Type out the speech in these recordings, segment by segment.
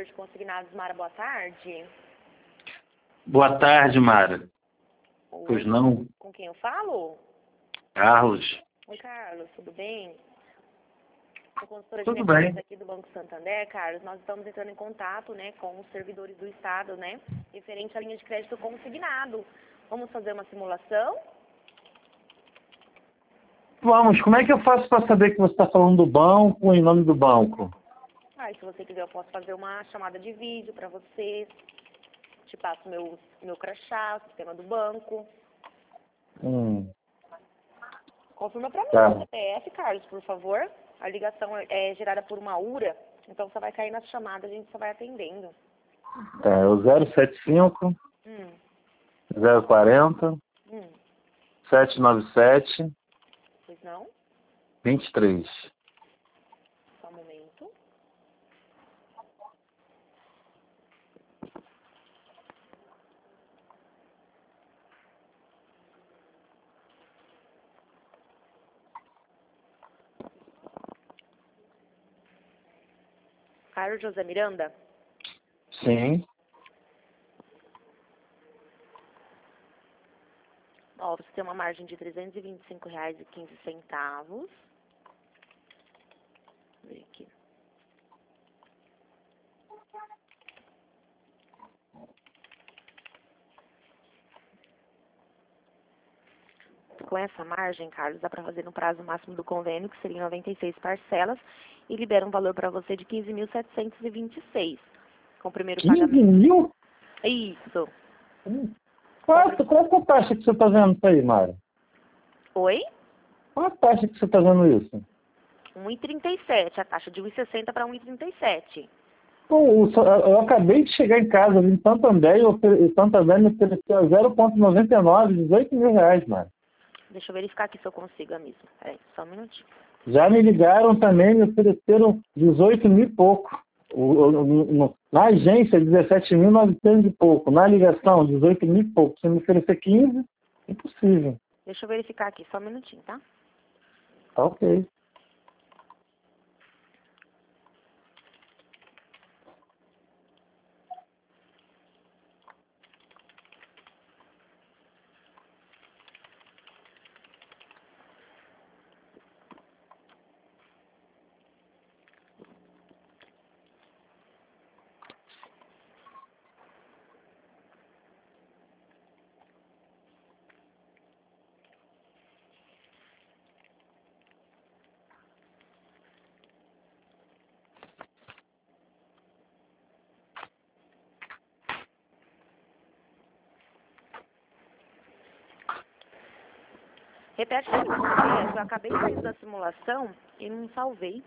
de consignados, Mara, boa tarde. Boa tarde, Mara. Oi, pois não? Com quem eu falo? Carlos. Oi, Carlos, tudo bem? Sou consultora de Tudo mercados bem. aqui do Banco Santander, Carlos. Nós estamos entrando em contato, né, com os servidores do Estado, né, referente à linha de crédito consignado. Vamos fazer uma simulação? Vamos, como é que eu faço para saber que você está falando do banco em nome do banco? Ah, e se você quiser, eu posso fazer uma chamada de vídeo para você. Te passo meu crachá, o sistema do banco. Confirma para mim Tá. o CPF, Carlos, por favor. A ligação é gerada por uma URA, então você vai cair na chamada, a gente só vai atendendo. Tá, é o 075 040 797 Pois não? 23. Só um momento. Carlos José Miranda? Sim. Ó, você tem uma margem de R$ 325,15. Vou ver aqui. Com essa margem, Carlos, dá para fazer no prazo máximo do convênio, que seria 96 parcelas, e libera um valor para você de 15.726. Com o primeiro 15 pagamento. mil? Isso. Qual é a taxa que você está vendo isso aí, Mara? Oi? Qual é a taxa que você está vendo isso? 1,37. A taxa de 1,60 para 1,37. Pô, eu acabei de chegar em casa, vim em Santander e o Santander me ofereceu 0,99, 18 mil reais, Mara. Deixa eu verificar aqui se eu consigo a mesma. Peraí, só um minutinho. Já me ligaram também, me ofereceram 18 mil e pouco. Na agência, 17.900 e pouco. Na ligação, 18 mil e pouco. Se me oferecer 15, impossível. Deixa eu verificar aqui, só um minutinho, tá? Tá ok. Repete pra mim, CPF. Eu acabei saindo da simulação e não salvei.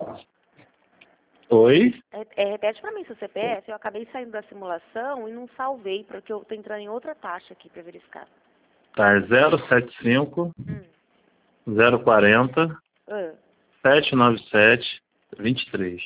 Oi? Repete pra mim seu CPF. Eu acabei saindo da simulação e não salvei, porque eu tô entrando em outra taxa aqui pra verificar. Tá, 075 040 797 23.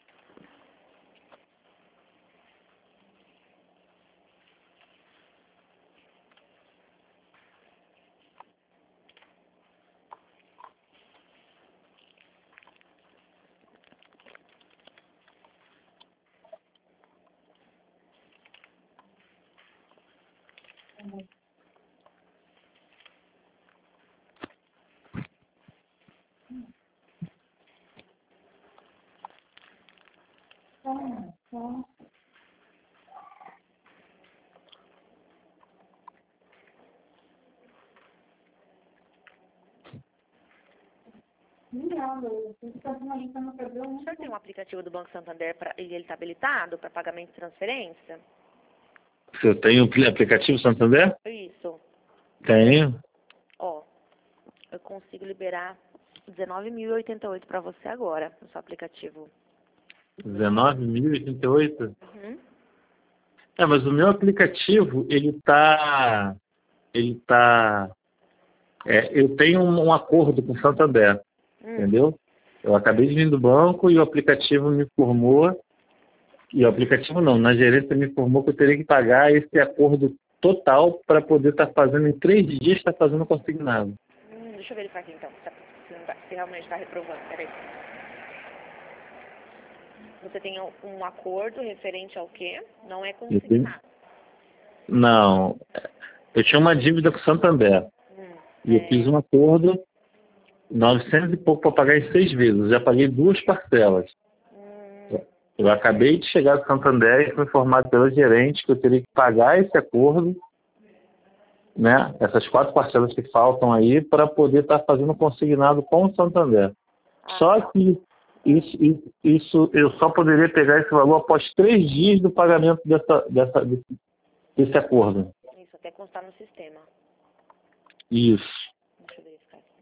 O senhor tem um aplicativo do Banco Santander e ele está habilitado para pagamento de transferência? Você tem o aplicativo Santander? Isso. Tenho. Ó, eu consigo liberar 19.088 para você agora, no seu aplicativo. 19.088? Uhum. É, mas o meu aplicativo, eu tenho um acordo com o Santander, entendeu? Eu acabei de vir do banco e o aplicativo me informou, na gerência me informou que eu teria que pagar esse acordo total para poder estar fazendo, em 3 dias, estar fazendo consignado. Deixa eu verificar aqui então, se realmente está reprovando, peraí. Você tem um acordo referente ao quê? Não é Eu tenho- consignado. Não, eu tinha uma dívida com o Santander. E eu fiz um acordo, 900 e pouco para pagar em 6 vezes. Eu já paguei 2 parcelas. Eu acabei de chegar do Santander e fui informado pela gerente que eu teria que pagar esse acordo, né? Essas 4 parcelas que faltam aí, para poder estar fazendo consignado com o Santander. Só que isso eu só poderia pegar esse valor após 3 dias do pagamento desse acordo. Isso até constar no sistema. Isso. Deixa eu verificar aqui.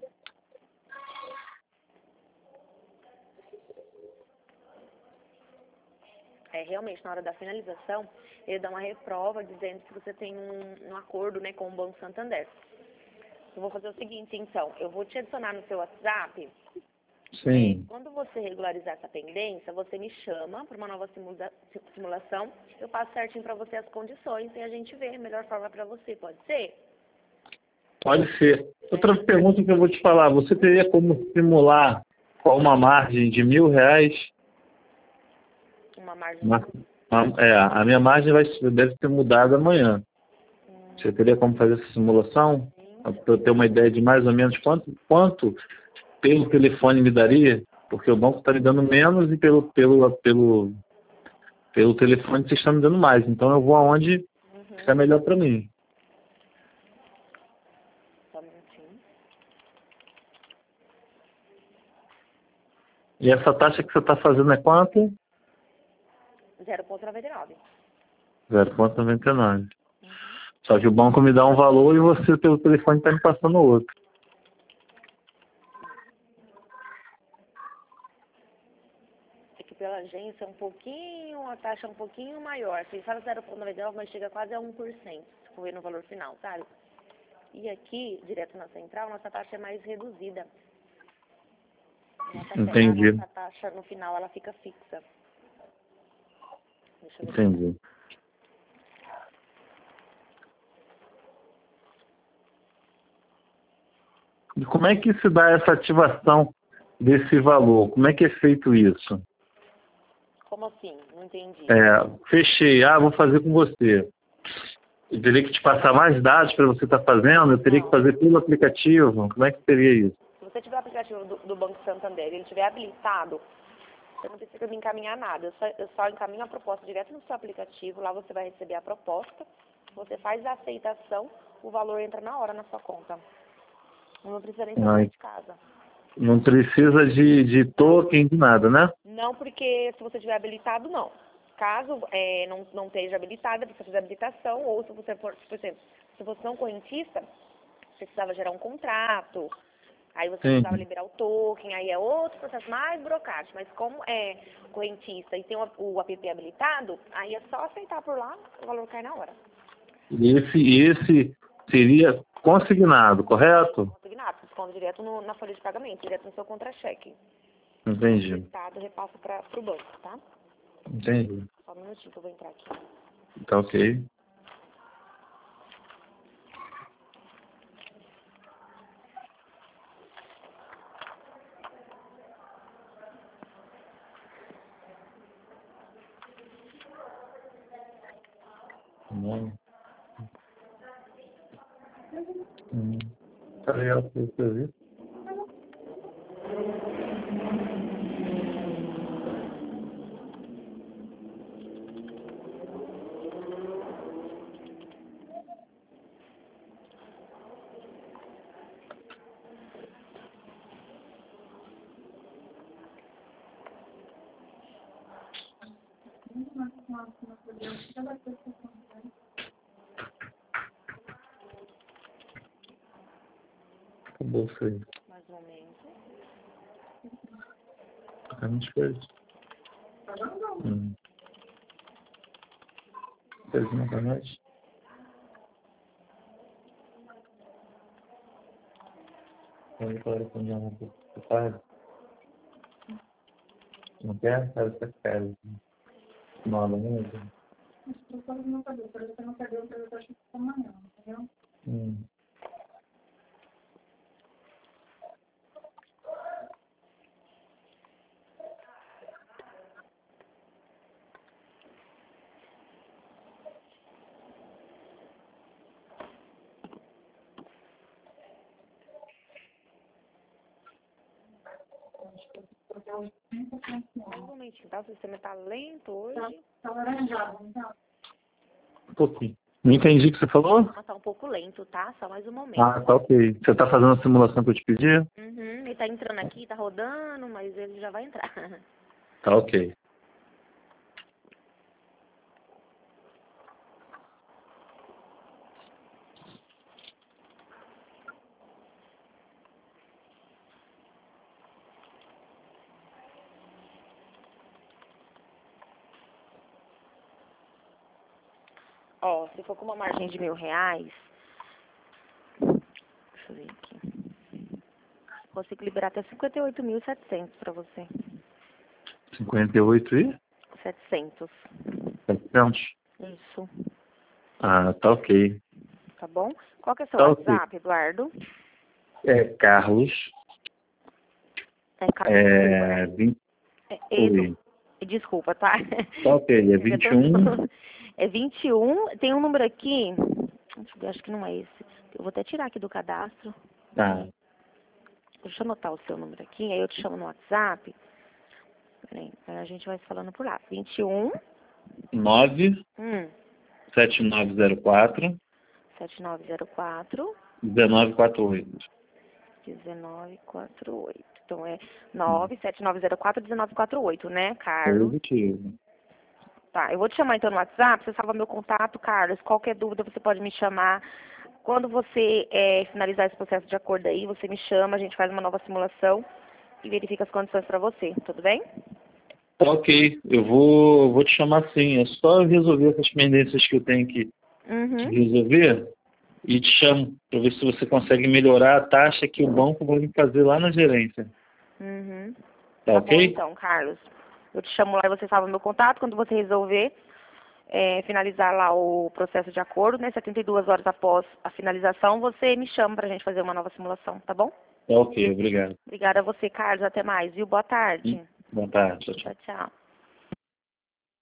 Realmente, na hora da finalização, ele dá uma reprova dizendo que você tem um acordo, né, com o Banco Santander. Eu vou fazer o seguinte, então. Eu vou te adicionar no seu WhatsApp. Sim. Quando você regularizar essa pendência, você me chama para uma nova simulação. Eu passo certinho para você as condições e a gente vê a melhor forma para você. Pode ser? Pode ser. Outra pergunta que eu vou te falar. Você teria como simular com uma margem de R$ 1.000? Uma margem. A minha margem deve ser mudada amanhã. Você teria como fazer essa simulação? Para eu ter uma ideia de mais ou menos quanto pelo telefone me daria? Porque o banco está me dando menos e pelo telefone vocês estão me dando mais. Então eu vou aonde ficar melhor para mim. Só um minutinho. E essa taxa que você está fazendo é quanto? 0,99. 0,99. Só que o banco me dá um valor e você, pelo telefone, está me passando outro. É que pela agência a taxa é um pouquinho maior. Você fala 0,99, mas chega quase a 1%, se for ver no valor final, sabe? E aqui, direto na central, nossa taxa é mais reduzida. Entendi. A nossa taxa, no final, ela fica fixa. Deixa eu ver. Entendi. E como é que se dá essa ativação desse valor? Como é que é feito isso? Como assim? Não entendi. Fechei. Vou fazer com você. Eu teria que te passar mais dados para você estar fazendo? Eu teria que fazer pelo aplicativo? Como é que seria isso? Se você tiver o aplicativo do Banco Santander e ele estiver habilitado, você não precisa me encaminhar nada. Eu só encaminho a proposta direto no seu aplicativo. Lá você vai receber a proposta. Você faz a aceitação, o valor entra na hora na sua conta. Não precisa nem sair de casa. Não precisa de token, de nada, né? Não, porque se você tiver habilitado, não. Caso não esteja habilitada, precisa fazer habilitação, ou se você for, por exemplo, se você não correntista, você precisava gerar um contrato, aí você precisava liberar o token, aí é outro processo mais burocrático. Mas como é correntista e tem o app habilitado, aí é só aceitar por lá, o valor cai na hora. E esse seria consignado, correto? Consignado, desconto direto na folha de pagamento, direto no seu contra-cheque. Entendi. O Estado repassa para o banco, tá? Entendi. Só um minutinho que eu vou entrar aqui. Tá ok. Tá legal para você ver. Acabou isso aí. Mais um momento. A gente fez. Fez uma pra nós? Vamos para com uma pouco. Não quer? Faz essa cara. Nada mesmo. Não perdeu, você não perdeu, eu acho que amanhã, entendeu? Só um momentinho, tá? O sistema tá lento hoje. Tá laranjado, então. Um pouquinho. Não entendi o que você falou? Mas tá um pouco lento, tá? Só mais um momento. Ah, tá ok. Você tá fazendo a simulação que eu te pedi? Uhum, ele tá entrando aqui, tá rodando, mas ele já vai entrar. Tá ok. Ó, se for com uma margem de R$ 1.000, deixa eu ver aqui. Consigo liberar até 58.700 pra você. 58 e 700. 700? Isso. Ah, tá ok. Tá bom? Qual que é seu Tá ok. WhatsApp, Eduardo? É Carlos. É, É 20. Oi. desculpa, tá? Tá ok. É Eu já 21. É 21. Tem um número aqui. Deixa eu ver, acho que não é esse. Eu vou até tirar aqui do cadastro. Tá. Deixa eu anotar o seu número aqui, aí eu te chamo no WhatsApp. Peraí, aí a gente vai se falando por lá. 21 9 hum, 7904 7904 1948. 1948. Então é 97904 1948, né, Carlos? Positivo. Tá, eu vou te chamar então no WhatsApp, você salva meu contato, Carlos. Qualquer dúvida você pode me chamar. Quando você finalizar esse processo de acordo aí, você me chama, a gente faz uma nova simulação e verifica as condições para você, tudo bem? Tá ok. Eu vou te chamar sim. É só eu resolver essas pendências que eu tenho que resolver e te chamo para ver se você consegue melhorar a taxa que o banco vai me fazer lá na gerência. Uhum. Tá Tá ok? bom então, Carlos. Eu te chamo lá e você salva meu contato. Quando você resolver finalizar lá o processo de acordo, né, 72 horas após a finalização, você me chama pra gente fazer uma nova simulação, tá bom? Tá ok, obrigado. Obrigada a você, Carlos. Até mais, viu? Boa tarde. Boa tarde. Tchau, tchau. Tchau, tchau.